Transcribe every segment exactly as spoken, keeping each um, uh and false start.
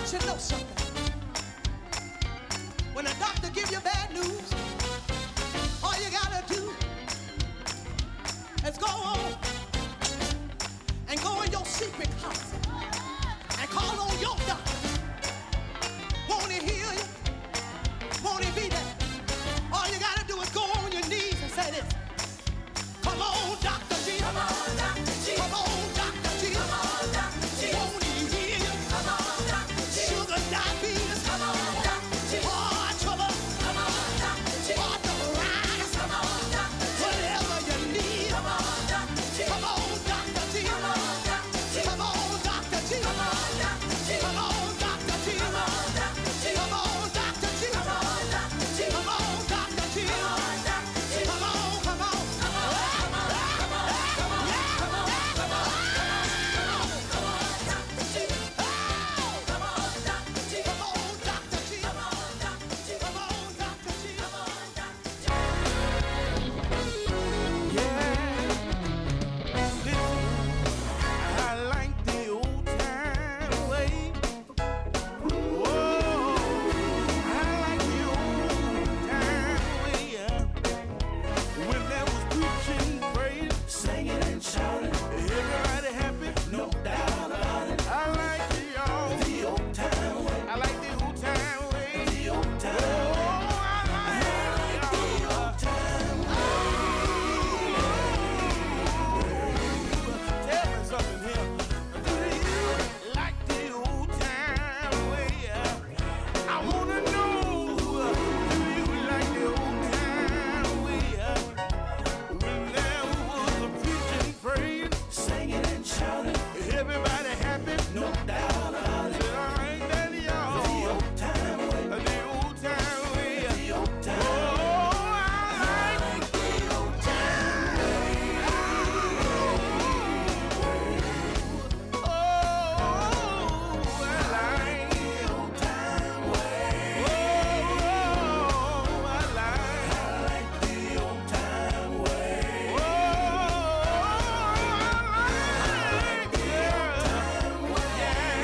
you know something? When a doctor give you bad news, all you gotta do is go on and go in your secret closet and call on your doctor. Won't he heal you? Won't he be there? All you gotta do is go on your knees and say this. Come on, Doctor G. Come on, Doctor G. Come on, Doctor G. Come on, Doctor G. Won't he heal you? Come on, Doctor G. Sugar diabetes. Come on, Doctor G. Heart trouble. Come on, Doctor G. Arthritis. Come on, Doctor G. Whatever you need. Come on, Doctor G. Come on, Doctor G. Come on, Doctor G. Come on, Doctor G. Come on, Doctor G. Come on, Doctor G. Come on, Doctor G. Come on, Doctor G. Come on, Doctor G. Come on, Doctor G. Come on, Doctor G. Come on, come on. Come on, come on, come on, come on, come on, come on, come on, Doctor G. Come on, Doctor G. Come on, Doctor G. Come on, Doctor G. Come on, Doctor G. Come on, Doctor G. I like the old time way. Whoa, I like the old time way. Yeah. When there was preaching, praise, singing and shouting, everybody happy, no doubt about it. I like the old, the old time way. I like the old time way. The old time way. Oh, I like the old time way. Tell me something here. Do you like the old time way? I wanna know. Do you like the old time way? When there was a preaching, praying, singing and shouting, everybody happy, no doubt about it. I like that, y'all. The old time way. The old time way. The old time way. Oh, I like the old time way. Oh, I like the old time way. Oh, I like the old time way. Oh, I like the old time way. Yeah.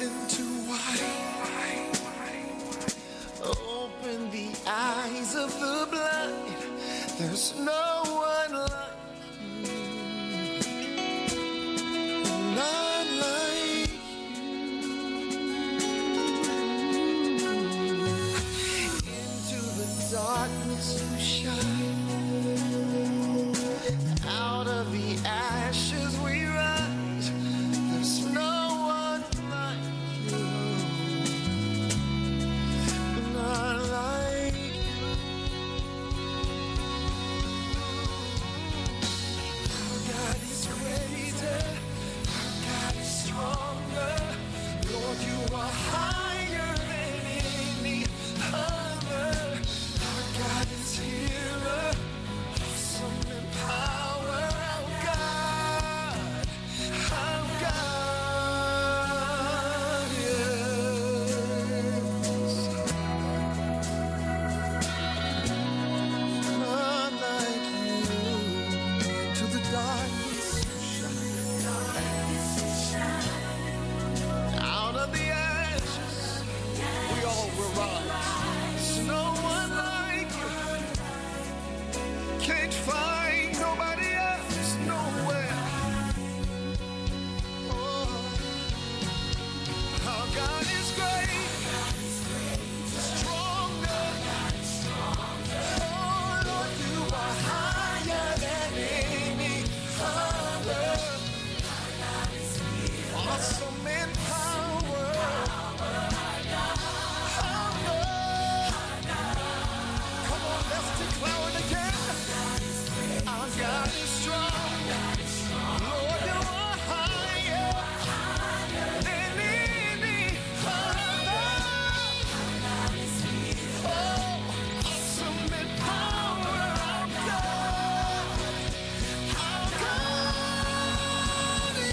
heaven too wide. Open the eyes of the blind. There's no one like you. None like you. Into the darkness you shine. Out of the ashes we rise. There's no one like you. Not like you. Our God is greater. Our God is stronger. Lord, you are higher than any other. Our God is healer. Awesome in power. Our God. Our God. Yes. None like you. To the darkness you shine. Out of the ashes, we all will rise. There's no one like you. Can't find nobody else nowhere. Oh, our God is great, stronger. Oh, Lord, you are higher than any other. Awesome in power. Our God. Come on, let's declare it again. Our God is strong. Lord, you are higher than any other. Oh, awesome in power. Our God. Our God.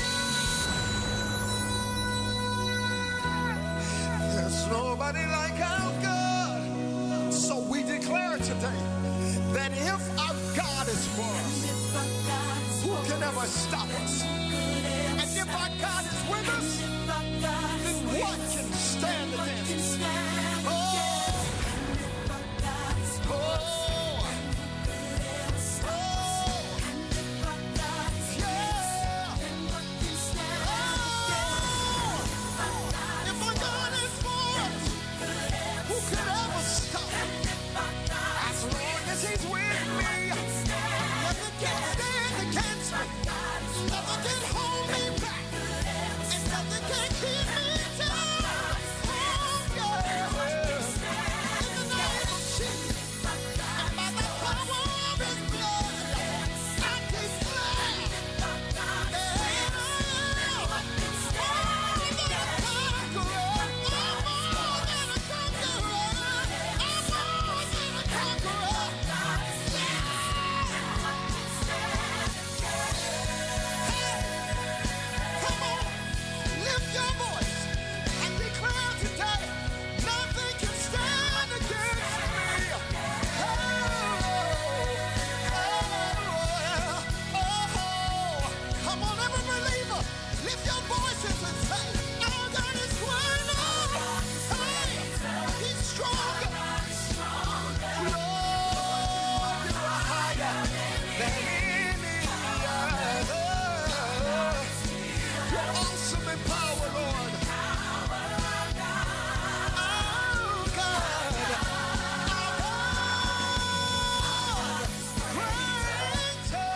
There's nobody like our God. So we declare today that if our God is for us, who can ever stop us? And if our God is with us, then what can stand against us? Oh, oh, oh, yeah. Oh, if our God is for us, who could ever stop us? As long as he's with me, nothing can stand against me. Nothing can hold me back. And nothing can keep me down. Oh, yeah. In the name of Jesus, and by the power of his blood, I declare, yeah, I'm more than a conqueror. I'm more than a conqueror. I'm more than a conqueror. Come on, lift your voice and declare today, nothing can stand against me. Oh, oh, oh. Come on, every believer, lift your voices and say, our God is greater. Hey, he's stronger. Lord, you are higher than any other. You're awesome in power, Lord. Oh, God. Our God. Greater,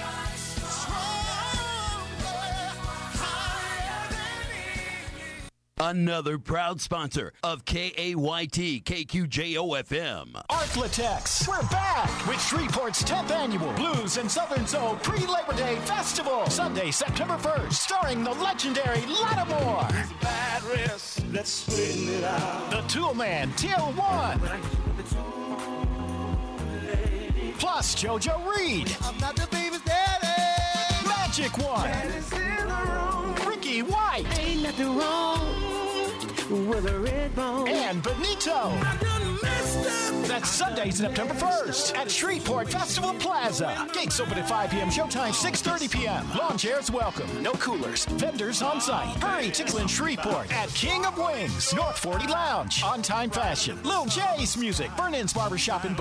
stronger, higher than any. Another proud sponsor of K A Y T K Q J O F M. Artlatex, we're back with Shreveport's tenth annual Blues and Southern Soul pre-Labor Day Festival, Sunday, September first, starring the legendary Lattimore, Bad rest. Let's straighten it out. the Tool Man, T L one, plus JoJo Reed, I'm not the baby's daddy. Magic One, It's in the room. Ricky White, Ain't nothing wrong with a red bone. And Benito. That's Sunday, September first at Shreveport Festival Plaza. Gates open at five p.m. Showtime six thirty p.m. Lawn chairs welcome. No coolers. Vendors on site. Hurry to in Shreveport at King of Wings. North forty Lounge. On Time Fashion. Lil J's Music. Burn-In's Barbershop in